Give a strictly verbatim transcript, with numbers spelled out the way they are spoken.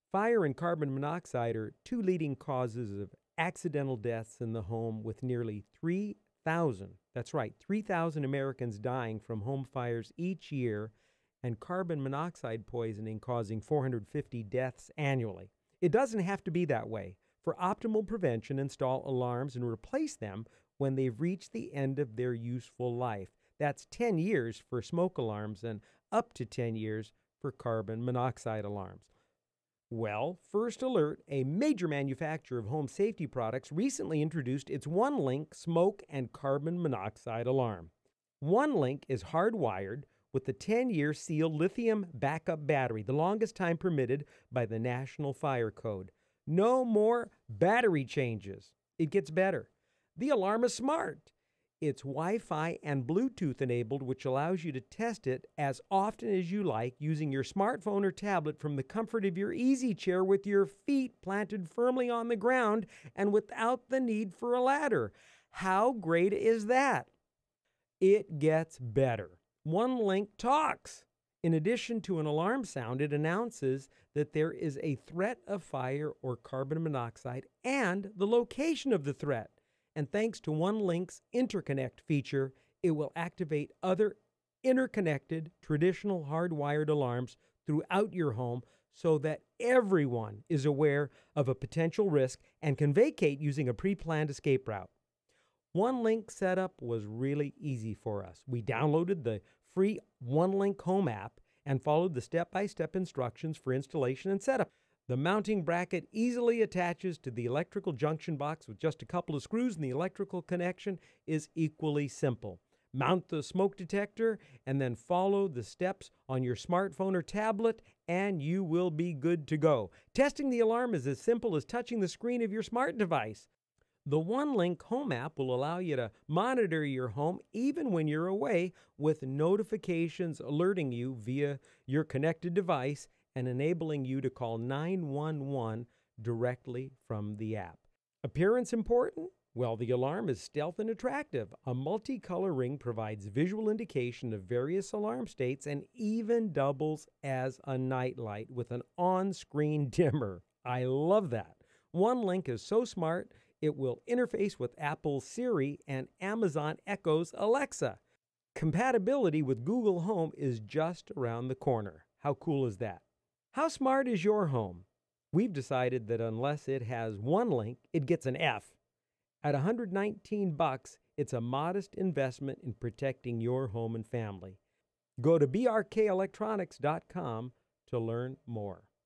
Fire and carbon monoxide are two leading causes of accidental deaths in the home, with nearly three thousand, that's right, three thousand Americans dying from home fires each year, and carbon monoxide poisoning causing four hundred fifty deaths annually. It doesn't have to be that way. For optimal prevention, install alarms and replace them when they've reached the end of their useful life. That's ten years for smoke alarms and up to ten years for carbon monoxide alarms. Well, First Alert, a major manufacturer of home safety products, recently introduced its OneLink smoke and carbon monoxide alarm. OneLink is hardwired with the ten-year sealed lithium backup battery, the longest time permitted by the National Fire Code. No more battery changes. It gets better. The alarm is smart. It's Wi-Fi and Bluetooth enabled, which allows you to test it as often as you like using your smartphone or tablet from the comfort of your easy chair with your feet planted firmly on the ground and without the need for a ladder. How great is that? It gets better. OneLink talks. In addition to an alarm sound, it announces that there is a threat of fire or carbon monoxide and the location of the threat. And thanks to OneLink's interconnect feature, it will activate other interconnected traditional hardwired alarms throughout your home so that everyone is aware of a potential risk and can vacate using a pre-planned escape route. OneLink setup was really easy for us. We downloaded the free OneLink Home app and followed the step-by-step instructions for installation and setup. The mounting bracket easily attaches to the electrical junction box with just a couple of screws, and the electrical connection is equally simple. Mount the smoke detector and then follow the steps on your smartphone or tablet, and you will be good to go. Testing the alarm is as simple as touching the screen of your smart device. The OneLink Home app will allow you to monitor your home even when you're away, with notifications alerting you via your connected device and enabling you to call nine one one directly from the app. Appearance important? Well, the alarm is stealth and attractive. A multicolor ring provides visual indication of various alarm states and even doubles as a nightlight with an on-screen dimmer. I love that. OneLink is so smart, it will interface with Apple's Siri and Amazon Echo's Alexa. Compatibility with Google Home is just around the corner. How cool is that? How smart is your home? We've decided that unless it has OneLink, it gets an F. At one hundred nineteen bucks, it's a modest investment in protecting your home and family. Go to b r k electronics dot com to learn more.